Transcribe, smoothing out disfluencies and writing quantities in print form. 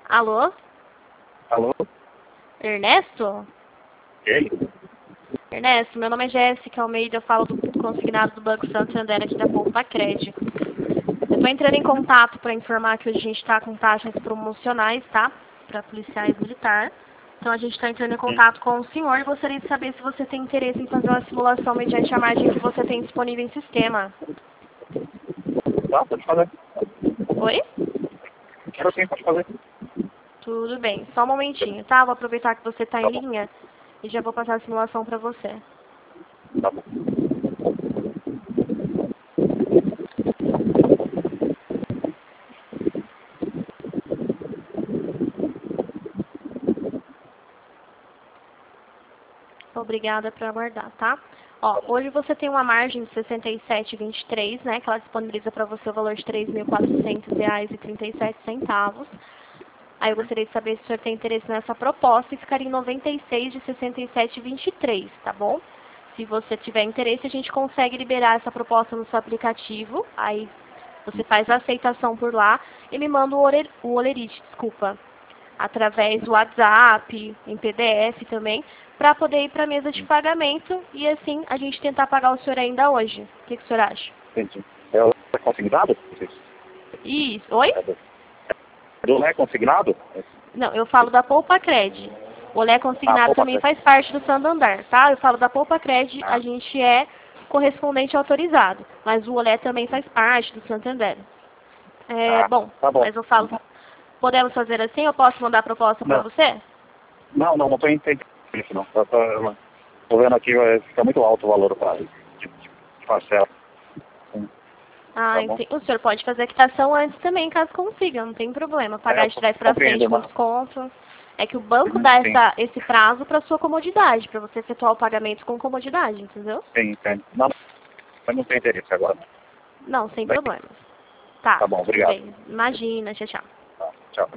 Alô? Alô? Ernesto? Ele? Ernesto, meu nome é Jéssica Almeida, eu falo do consignado do Banco Santander aqui da Poupa Crédito. Eu estou entrando em contato para informar que hoje a gente está com taxas promocionais, tá? Para policiais militar. Então a gente está entrando em contato com o senhor e gostaria de saber se você tem interesse em fazer uma simulação mediante a margem que você tem disponível em sistema. Tá, pode fazer. Oi? Quero sim, pode fazer. Tudo bem, só um momentinho, tá? Vou aproveitar que você está Tá em bom. linha e já vou passar a simulação para você. Tá bom. Obrigada por aguardar, tá? Ó, hoje você tem uma margem de 67,23, né? Que ela disponibiliza para você o valor de R$ 3.400,37. Aí eu gostaria de saber se o senhor tem interesse nessa proposta e ficaria em 96 de 67,23, tá bom? Se você tiver interesse, a gente consegue liberar essa proposta no seu aplicativo. Aí você faz a aceitação por lá e me manda o olerite, desculpa, através do WhatsApp, em PDF também, para poder ir para a mesa de pagamento e assim a gente tentar pagar o senhor ainda hoje. O que o senhor acha? Entendi. É o consignado? Isso. Oi? É do consignado? Não, eu falo da Poupa Cred. O Olé Consignado Poupa também Cred. faz parte do Santander, tá? Eu falo da Poupa Cred, a Ah, gente é correspondente autorizado, mas o Olé também faz parte do Santander. Bom, tá bom. mas eu falo, podemos fazer assim? Eu posso mandar a proposta para Não, você? não tô entendendo isso não. Tô vendo aqui, fica muito alto o valor para de parcela. Ah, Tá bom. o senhor pode fazer a quitação antes também, caso consiga, não tem problema. Pagar Eu de trás para frente compreendo, com mas... desconto. É que o banco dá Sim, esse prazo para sua comodidade, para você efetuar o pagamento com comodidade, entendeu? sim, entendo. Não, mas não tem interesse agora. Não, sem Bem, problemas. Tá, tá bom, tudo obrigado. bem. Imagina, tchau, tchau.